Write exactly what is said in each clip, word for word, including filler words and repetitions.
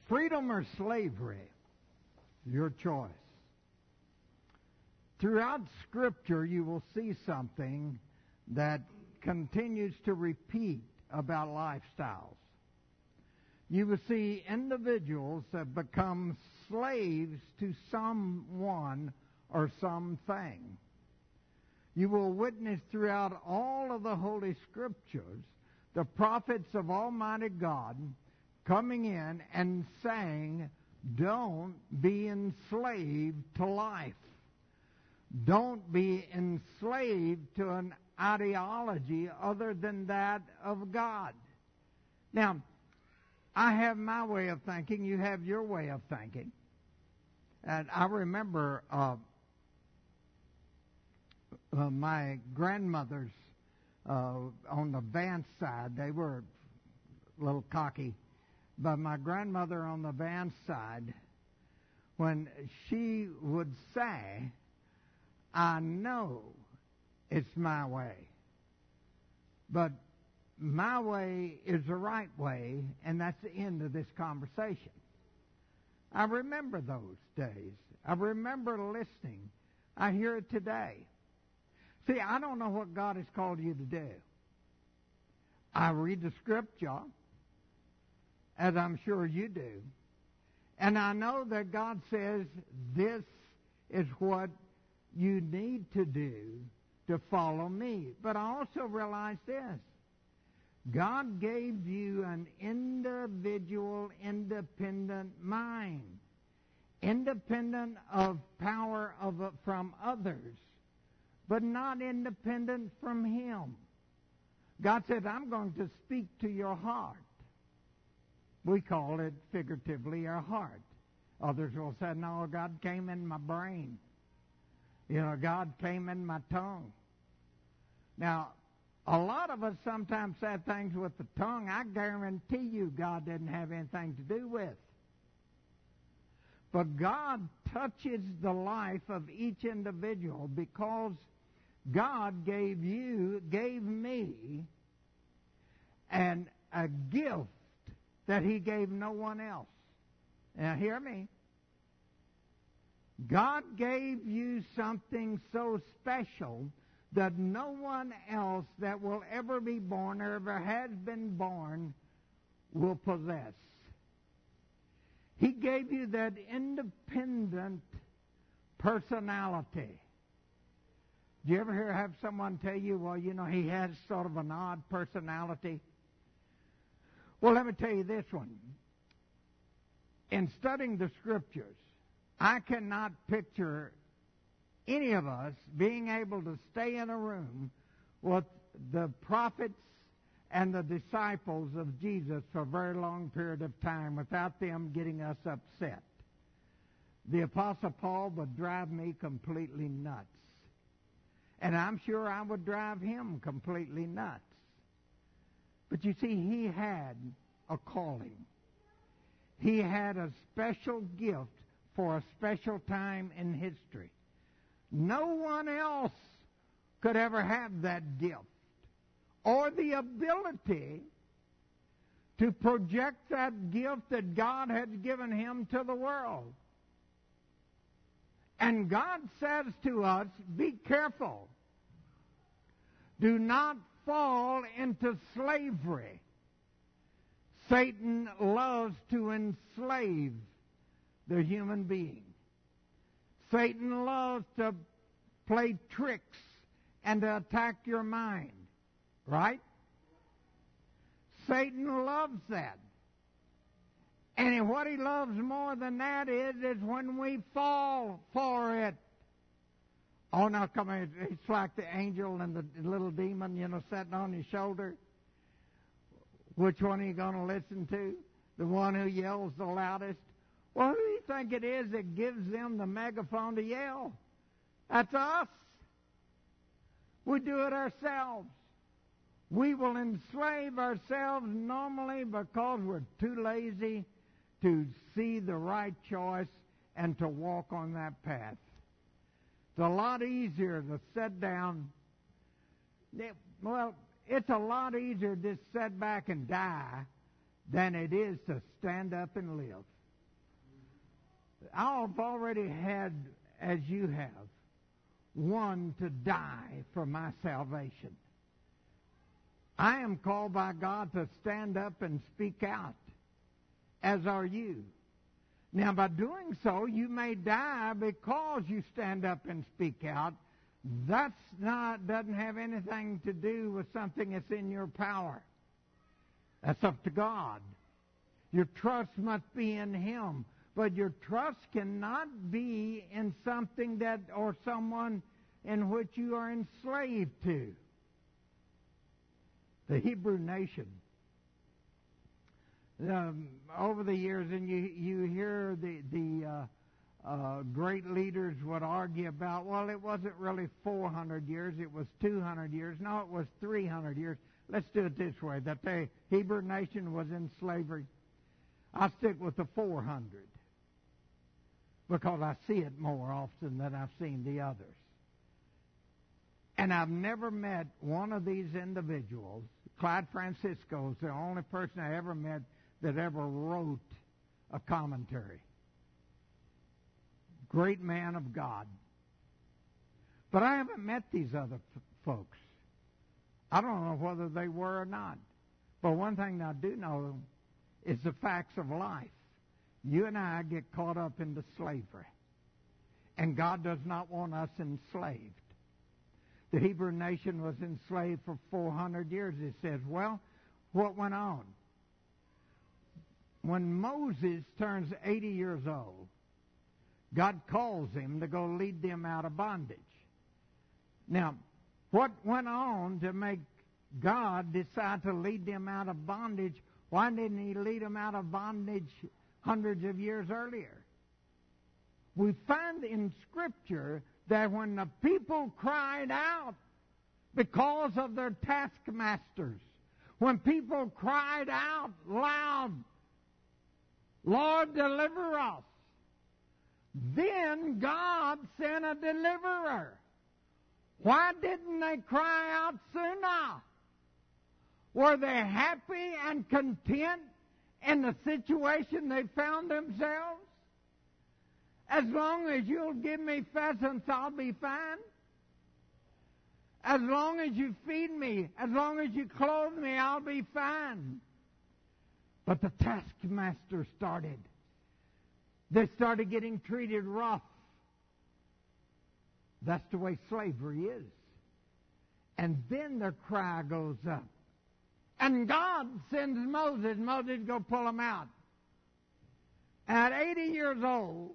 Freedom or slavery? Your choice. Throughout Scripture, you will see something that continues to repeat about lifestyles. You will see individuals that become slaves to someone or something. You will witness throughout all of the Holy Scriptures the prophets of Almighty God coming in and saying, don't be enslaved to life. Don't be enslaved to an ideology other than that of God. Now, I have my way of thinking. You have your way of thinking. And I remember uh, uh, my grandmothers uh, on the Vance side, they were a little cocky. But my grandmother on the Vance side, when she would say, I know it's my way, but my way is the right way, and that's the end of this conversation. I remember those days. I remember listening. I hear it today. See, I don't know what God has called you to do. I read the Scripture, as I'm sure you do, and I know that God says this is what you need to do to follow me. But I also realize this. God gave you an individual, independent mind, independent of power of, from others, but not independent from Him. God said, I'm going to speak to your heart. We call it figuratively our heart. Others will say, no, God came in my brain. You know, God came in my tongue. Now, a lot of us sometimes say things with the tongue I guarantee you God didn't have anything to do with. But God touches the life of each individual because God gave you, gave me, and a gift that He gave no one else. Now, hear me. God gave you something so special that no one else that will ever be born or ever has been born will possess. He gave you that independent personality. Do you ever hear have someone tell you, well, you know, he has sort of an odd personality? Well, let me tell you this one. In studying the Scriptures, I cannot picture any of us being able to stay in a room with the prophets and the disciples of Jesus for a very long period of time without them getting us upset. The Apostle Paul would drive me completely nuts. And I'm sure I would drive him completely nuts. But you see, he had a calling. He had a special gift for a special time in history. No one else could ever have that gift or the ability to project that gift that God has given him to the world. And God says to us, be careful. Do not fall into slavery. Satan loves to enslave the human being. Satan loves to play tricks and to attack your mind. Right? Satan loves that. And what he loves more than that is, is when we fall for it. Oh, now come here. It's like the angel and the little demon, you know, sitting on his shoulder. Which one are you going to listen to? The one who yells the loudest? Well, who do you think it is that gives them the megaphone to yell? That's us. We do it ourselves. We will enslave ourselves normally because we're too lazy to see the right choice and to walk on that path. It's a lot easier to sit down. Well, it's a lot easier to just sit back and die than it is to stand up and live. I've already had, as you have, one to die for my salvation. I am called by God to stand up and speak out, as are you. Now, by doing so, you may die because you stand up and speak out. That's not, doesn't have anything to do with something that's in your power. That's up to God. Your trust must be in Him. But your trust cannot be in something that, or someone in which you are enslaved to. The Hebrew nation. Um, over the years, and you you hear the the uh, uh, great leaders would argue about, well, it wasn't really four hundred years, it was two hundred years. No, it was three hundred years. Let's do it this way, that the Hebrew nation was in slavery. I'll stick with the four hundred because I see it more often than I've seen the others. And I've never met one of these individuals. Clyde Francisco is the only person I ever met that ever wrote a commentary. Great man of God. But I haven't met these other f- folks. I don't know whether they were or not. But one thing I do know is the facts of life. You and I get caught up into slavery. And God does not want us enslaved. The Hebrew nation was enslaved for four hundred years. It says, well, what went on? When Moses turns eighty years old, God calls him to go lead them out of bondage. Now, what went on to make God decide to lead them out of bondage? Why didn't He lead them out of bondage hundreds of years earlier? We find in Scripture that when the people cried out because of their taskmasters, when people cried out loud, Lord, deliver us, then God sent a deliverer. Why didn't they cry out sooner? Were they happy and content in the situation they found themselves? As long as you'll give me pheasants, I'll be fine. As long as you feed me, as long as you clothe me, I'll be fine. But the taskmaster started. They started getting treated rough. That's the way slavery is. And then their cry goes up. And God sends Moses. Moses go pull them out. At eighty years old,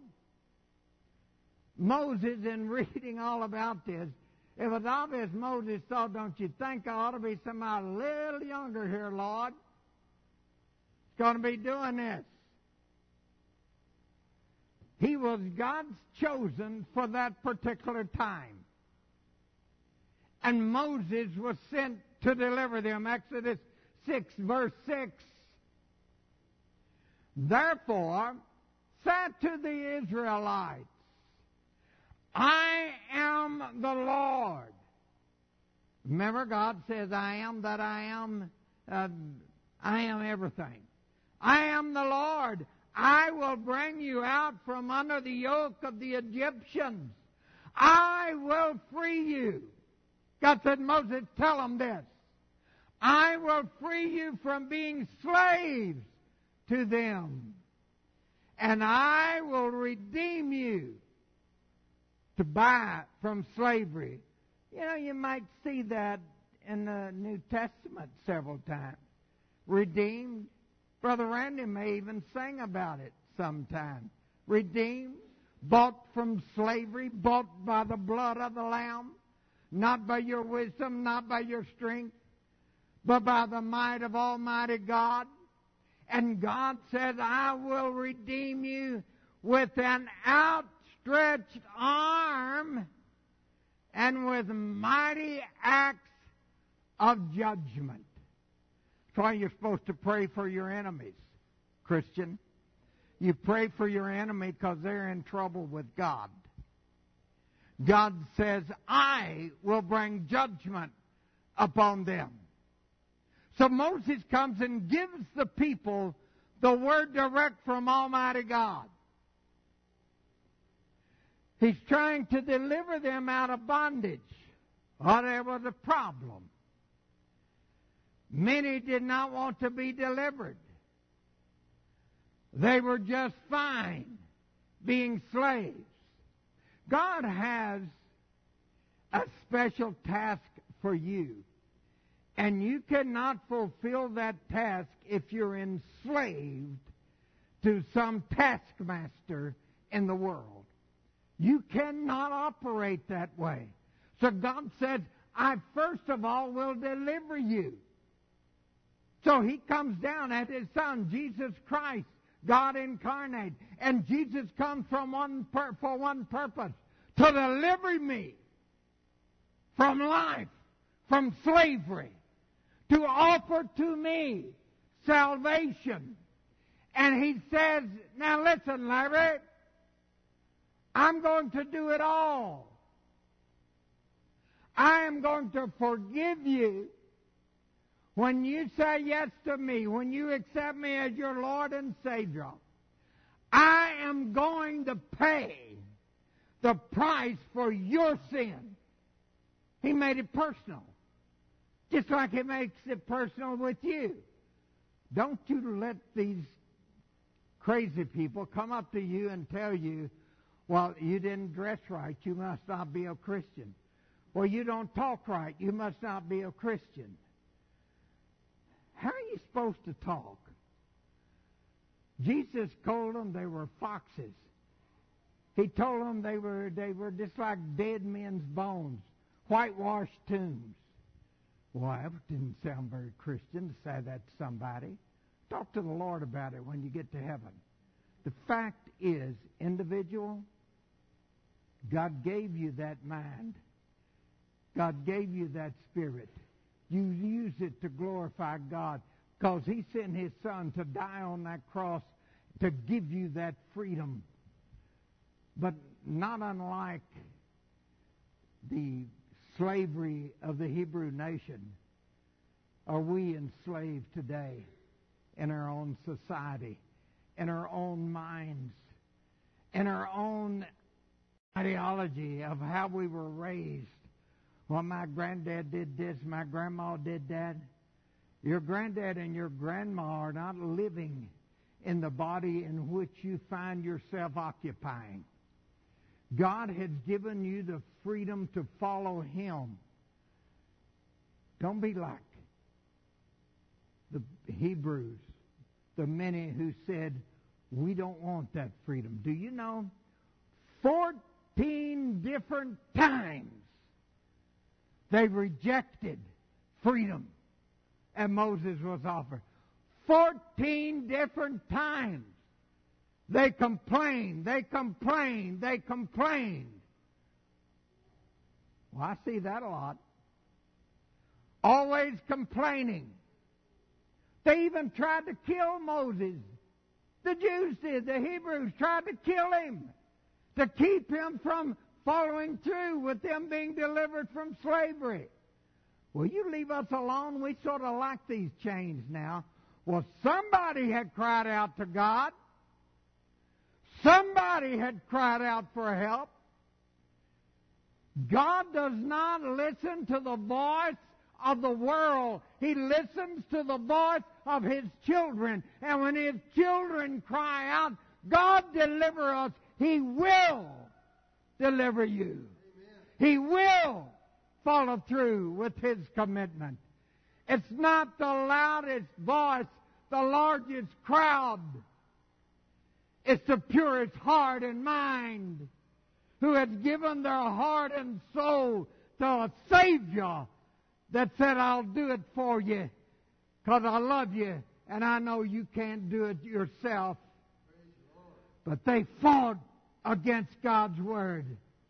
Moses, in reading all about this, it was obvious Moses thought, don't you think I ought to be somebody a little younger here, Lord? It's going to be doing this. He was God's chosen for that particular time. And Moses was sent to deliver them. Exodus six, verse six. Therefore, said to the Israelites, I am the Lord. Remember, God says, I am that I am. Uh, I am everything. I am the Lord. I will bring you out from under the yoke of the Egyptians. I will free you. God said, Moses, tell them this. I will free you from being slaves to them. And I will redeem you to buy from slavery. You know, you might see that in the New Testament several times. Redeemed. Brother Randy may even sing about it sometime. Redeemed, bought from slavery, bought by the blood of the Lamb, not by your wisdom, not by your strength, but by the might of Almighty God. And God says, I will redeem you with an outstretched arm and with mighty acts of judgment. That's why you're supposed to pray for your enemies, Christian. You pray for your enemy because they're in trouble with God. God says, I will bring judgment upon them. So Moses comes and gives the people the word direct from Almighty God. He's trying to deliver them out of bondage. Well, there was a problem. Many did not want to be delivered. They were just fine being slaves. God has a special task for you. And you cannot fulfill that task if you're enslaved to some taskmaster in the world. You cannot operate that way. So God said, I first of all will deliver you. So He comes down at His Son, Jesus Christ, God incarnate. And Jesus comes from one pur- for one purpose, to deliver me from life, from slavery, to offer to me salvation. And He says, now listen, Larry, I'm going to do it all. I am going to forgive you when you say yes to me, when you accept me as your Lord and Savior. I am going to pay the price for your sin. He made it personal. Just like He makes it personal with you. Don't you let these crazy people come up to you and tell you, well, you didn't dress right, you must not be a Christian. Well, you don't talk right, you must not be a Christian. How are you supposed to talk? Jesus told them they were foxes. He told them they were, they were just like dead men's bones, whitewashed tombs. Well, that didn't sound very Christian to say that to somebody. Talk to the Lord about it when you get to heaven. The fact is, individual, God gave you that mind. God gave you that spirit. You use it to glorify God because He sent His Son to die on that cross to give you that freedom. But not unlike the slavery of the Hebrew nation, are we enslaved today in our own society, in our own minds, in our own ideology of how we were raised. Well, my granddad did this, my grandma did that. Your granddad and your grandma are not living in the body in which you find yourself occupying. God has given you the freedom to follow Him. Don't be like the Hebrews, the many who said, we don't want that freedom. Do you know? Fourteen different times they rejected freedom and Moses was offered. Fourteen different times. They complained, they complained, they complained. Well, I see that a lot. Always complaining. They even tried to kill Moses. The Jews did. The Hebrews tried to kill him to keep him from following through with them being delivered from slavery. Will you leave us alone? We sort of like these chains now. Well, somebody had cried out to God. Somebody had cried out for help. God does not listen to the voice of the world. He listens to the voice of His children. And when His children cry out, God deliver us, He will deliver you. Amen. He will follow through with His commitment. It's not the loudest voice, the largest crowd. It's the purest heart and mind who has given their heart and soul to a Savior that said, I'll do it for you because I love you and I know you can't do it yourself. But they fought against God's Word.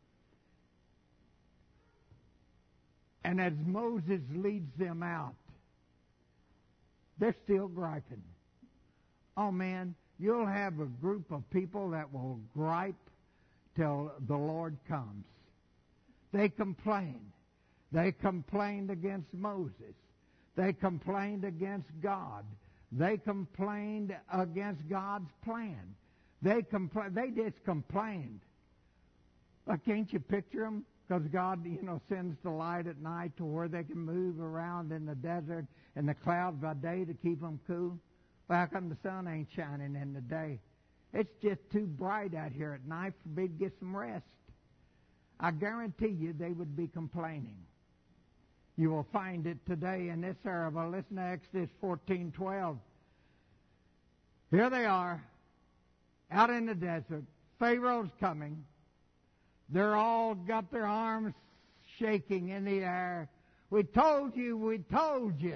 And as Moses leads them out, they're still griping. Oh man, you'll have a group of people that will gripe till the Lord comes. They complain. They complained against Moses. They complained against God. They complained against God's plan. They compl- They just complained. Well, can't you picture them? Because God, you know, sends the light at night to where they can move around in the desert and the clouds by day to keep them cool. Well, how come the sun ain't shining in the day? It's just too bright out here at night for me to get some rest. I guarantee you they would be complaining. You will find it today in this era. But listen to Exodus fourteen twelve. Here they are, out in the desert. Pharaoh's coming. They're all got their arms shaking in the air. We told you, we told you.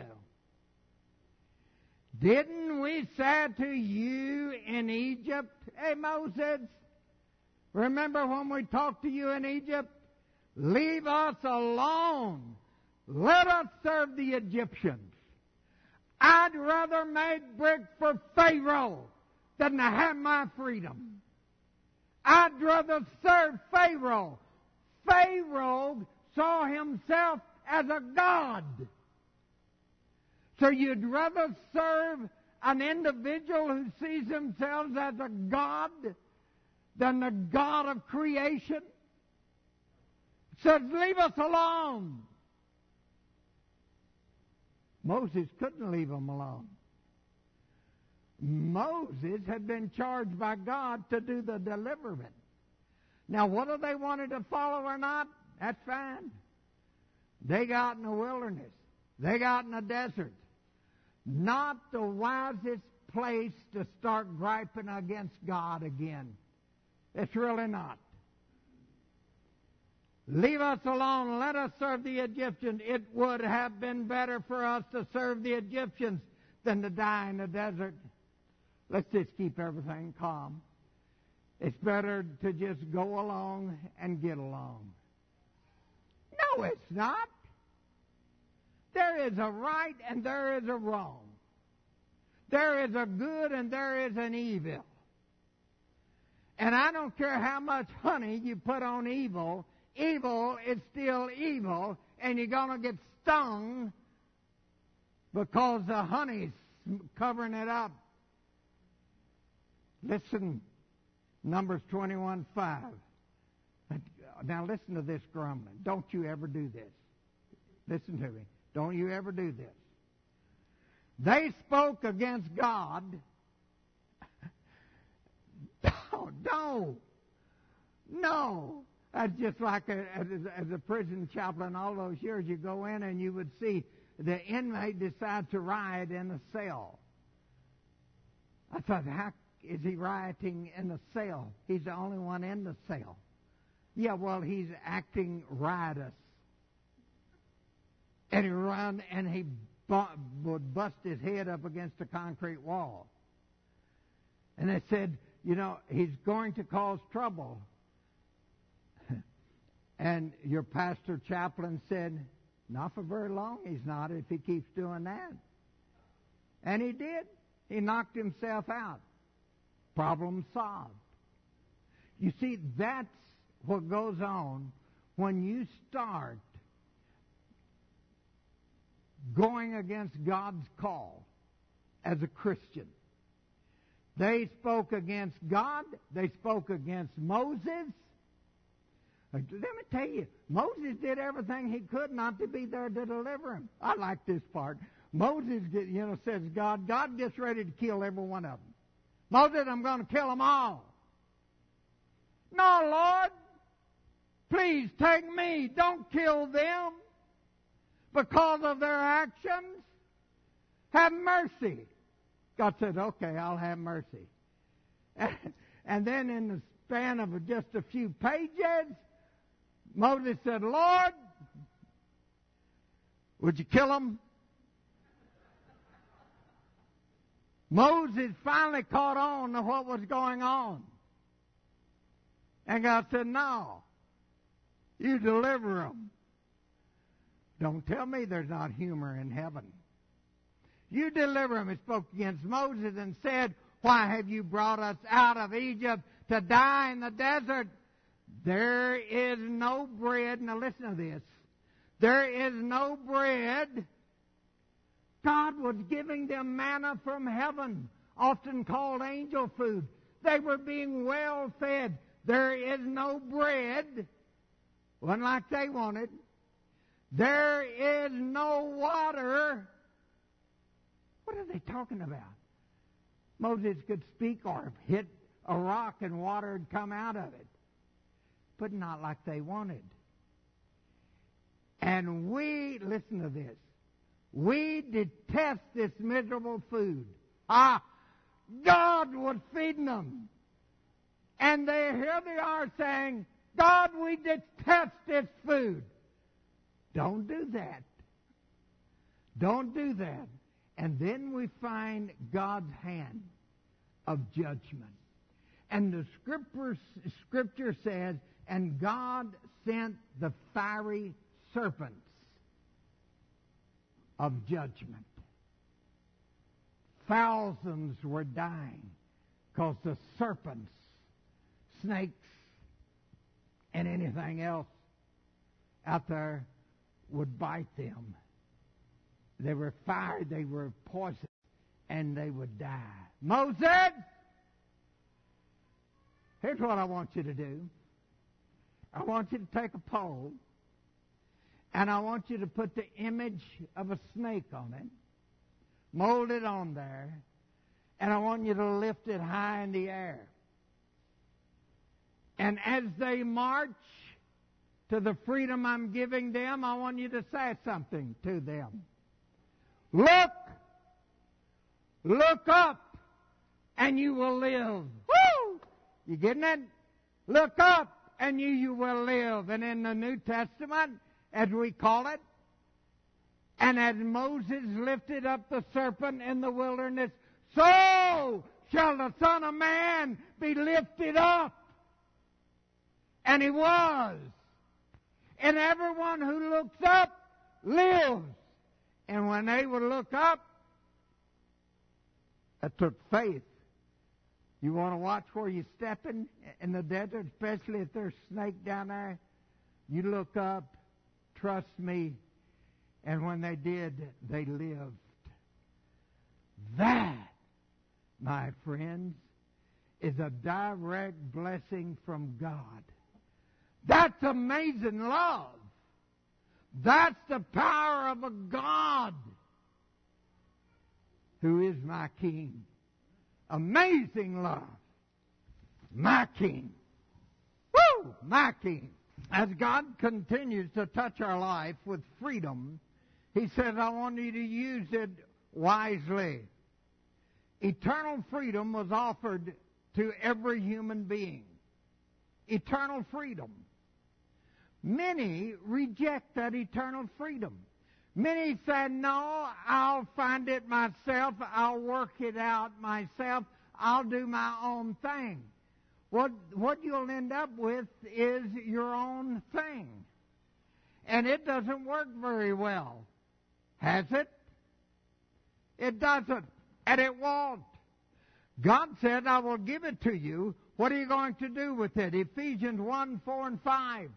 Didn't we say to you in Egypt, hey Moses, remember when we talked to you in Egypt? Leave us alone. Let us serve the Egyptians. I'd rather make brick for Pharaoh than to have my freedom. I'd rather serve Pharaoh. Pharaoh saw himself as a god. So you'd rather serve an individual who sees themselves as a god than the God of creation? It says, leave us alone. Moses couldn't leave them alone. Moses had been charged by God to do the deliverance. Now, whether they wanted to follow or not, that's fine. They got in the wilderness. They got in the desert. Not the wisest place to start griping against God again. It's really not. Leave us alone. Let us serve the Egyptians. It would have been better for us to serve the Egyptians than to die in the desert. Let's just keep everything calm. It's better to just go along and get along. No, it's not. There is a right and there is a wrong. There is a good and there is an evil. And I don't care how much honey you put on evil, evil is still evil, and you're going to get stung because the honey's covering it up. Listen, Numbers twenty-one five. Now listen to this grumbling. Don't you ever do this. Listen to me. Don't you ever do this. They spoke against God. No, no, no. That's just like a, as, as a prison chaplain all those years. You go in and you would see the inmate decide to riot in a cell. I thought, how is he rioting in the cell? He's the only one in the cell. Yeah, well, he's acting riotous. And he run and he bu- would bust his head up against a concrete wall. And they said, you know, he's going to cause trouble. And your pastor chaplain said, not for very long he's not if he keeps doing that. And he did. He knocked himself out. Problem solved. You see, that's what goes on when you start going against God's call as a Christian. They spoke against God. They spoke against Moses. Let me tell you, Moses did everything he could not to be there to deliver him. I like this part. Moses, get, you know, says God, God gets ready to kill every one of them. Moses, I'm going to kill them all. No, Lord, please take me. Don't kill them because of their actions. Have mercy. God said, okay, I'll have mercy. And then in the span of just a few pages, Moses said, Lord, would you kill them? Moses finally caught on to what was going on. And God said, no, you deliver them. Don't tell me there's not humor in heaven. You deliver them. He spoke against Moses and said, why have you brought us out of Egypt to die in the desert? There is no bread. Now listen to this. There is no bread God was giving them manna from heaven, often called angel food. They were being well fed. There is no bread, wasn't like they wanted. There is no water. What are they talking about? Moses could speak or hit a rock and water would come out of it, but not like they wanted. And we, listen to this, we detest this miserable food. Ah, God was feeding them. And they, here they are saying, God, we detest this food. Don't do that. Don't do that. And then we find God's hand of judgment. And the scripture, scripture says, and God sent the fiery serpents of judgment. Thousands were dying because the serpents, snakes, and anything else out there would bite them. They were fired, they were poisoned, and they would die. Moses, here's what I want you to do. I want you to take a pole, and I want you to put the image of a snake on it, mold it on there, and I want you to lift it high in the air. And as they march to the freedom I'm giving them, I want you to say something to them. Look! Look up, and you will live. Woo! You getting it? Look up, and you, you will live. And in the New Testament, as we call it, and as Moses lifted up the serpent in the wilderness, so shall the Son of Man be lifted up. And he was. And everyone who looks up lives. And when they would look up, it took faith. You want to watch where you're stepping in the desert, especially if there's a snake down there? You look up, trust me, and when they did, they lived. That, my friends, is a direct blessing from God. That's amazing love. That's the power of a God who is my King. Amazing love. My King. Woo! My King. As God continues to touch our life with freedom, He says, I want you to use it wisely. Eternal freedom was offered to every human being. Eternal freedom. Many reject that eternal freedom. Many say, no, I'll find it myself. I'll work it out myself. I'll do my own thing. What, what you'll end up with is your own thing. And it doesn't work very well. Has it? It doesn't. And it won't. God said, I will give it to you. What are you going to do with it? Ephesians one, four, and five.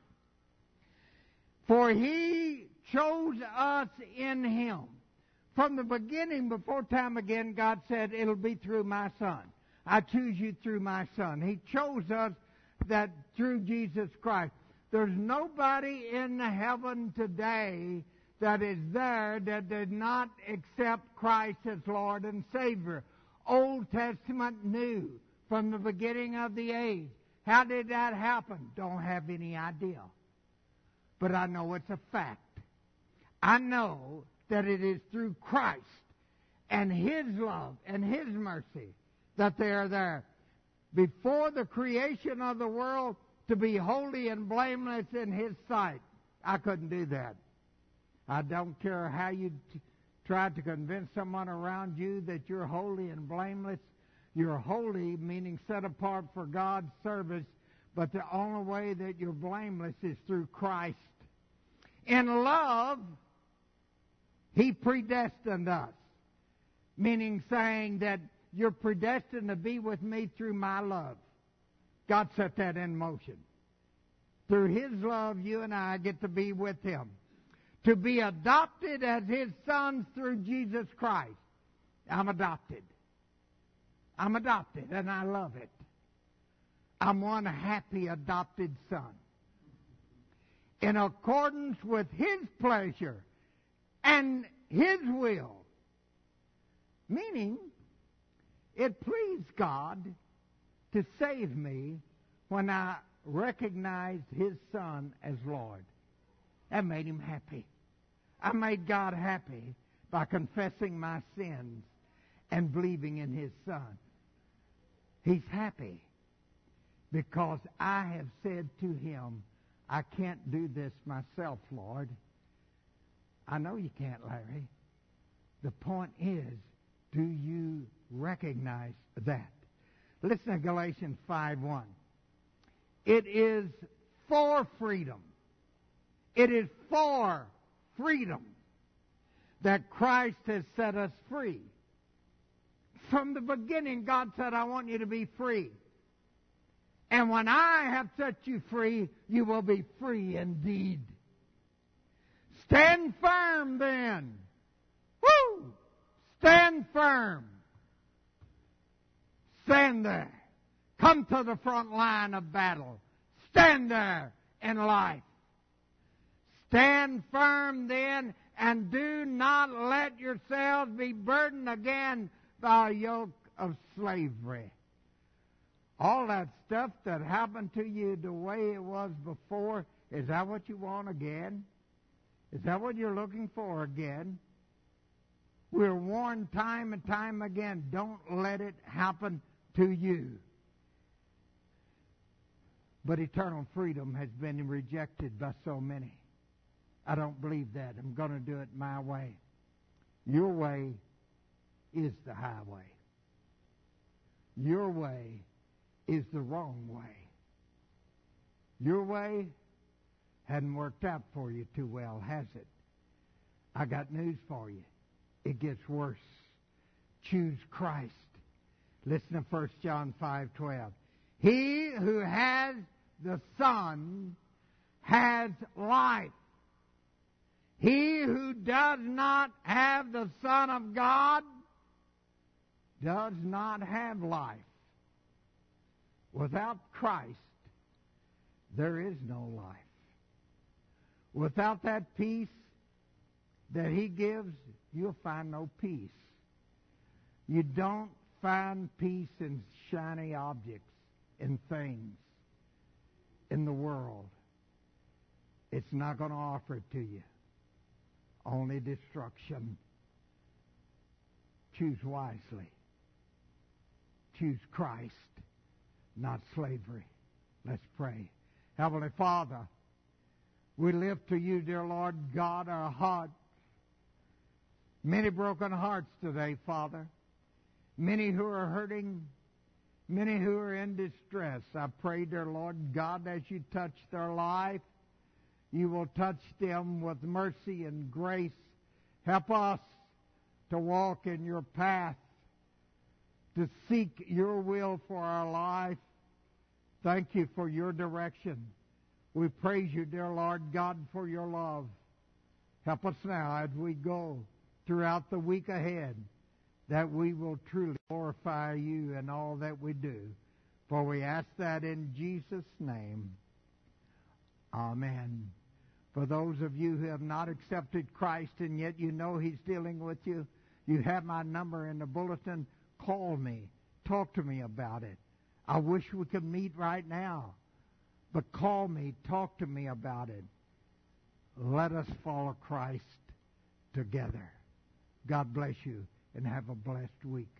For He chose us in Him. From the beginning, before time again, God said, it'll be through my Son. I choose you through my Son. He chose us that through Jesus Christ. There's nobody in heaven today that is there that did not accept Christ as Lord and Savior. Old Testament, New, from the beginning of the age. How did that happen? Don't have any idea. But I know it's a fact. I know that it is through Christ and His love and His mercy that they are there. Before the creation of the world, to be holy and blameless in His sight. I couldn't do that. I don't care how you t- try to convince someone around you that you're holy and blameless. You're holy, meaning set apart for God's service, but the only way that you're blameless is through Christ. In love, He predestined us, meaning saying that you're predestined to be with me through my love. God set that in motion. Through His love, you and I get to be with Him. to be adopted as His sons through Jesus Christ. I'm adopted. I'm adopted, and I love it. I'm one happy adopted son. In accordance with His pleasure and His will. Meaning, it pleased God to save me when I recognized His Son as Lord. That made Him happy. I made God happy by confessing my sins and believing in His Son. He's happy because I have said to Him, I can't do this myself, Lord. I know you can't, Larry. The point is, do you recognize that? Listen to Galatians five one. It is for freedom. It is for freedom that Christ has set us free. From the beginning, God said, I want you to be free. And when I have set you free, you will be free indeed. Stand firm then. Woo! Stand firm. Stand there. Come to the front line of battle. Stand there in life. Stand firm then, and do not let yourselves be burdened again by a yoke of slavery. All that stuff that happened to you the way it was before, is that what you want again? Is that what you're looking for again? We're warned time and time again, don't let it happen to you. But eternal freedom has been rejected by so many. I don't believe that. I'm going to do it my way. Your way is the highway. Your way is the wrong way. Your way hadn't worked out for you too well, has it? I got news for you. It gets worse. Choose Christ. Listen to First John five twelve. He who has the Son has life. He who does not have the Son of God does not have life. Without Christ, there is no life. Without that peace that He gives, you'll find no peace. You don't find peace in shiny objects, in things, in the world. It's not going to offer it to you. Only destruction. Choose wisely. Choose Christ, not slavery. Let's pray. Heavenly Father, we lift to you, dear Lord God, our hearts. Many broken hearts today, Father. Many who are hurting. Many who are in distress. I pray, dear Lord God, as you touch their life, you will touch them with mercy and grace. Help us to walk in your path, to seek your will for our life. Thank you for your direction. We praise you, dear Lord God, for your love. Help us now as we go throughout the week ahead, that we will truly glorify you in all that we do. For we ask that in Jesus' name. Amen. For those of you who have not accepted Christ and yet you know He's dealing with you, you have my number in the bulletin. Call me. Talk to me about it. I wish we could meet right now. But call me. Talk to me about it. Let us follow Christ together. God bless you and have a blessed week.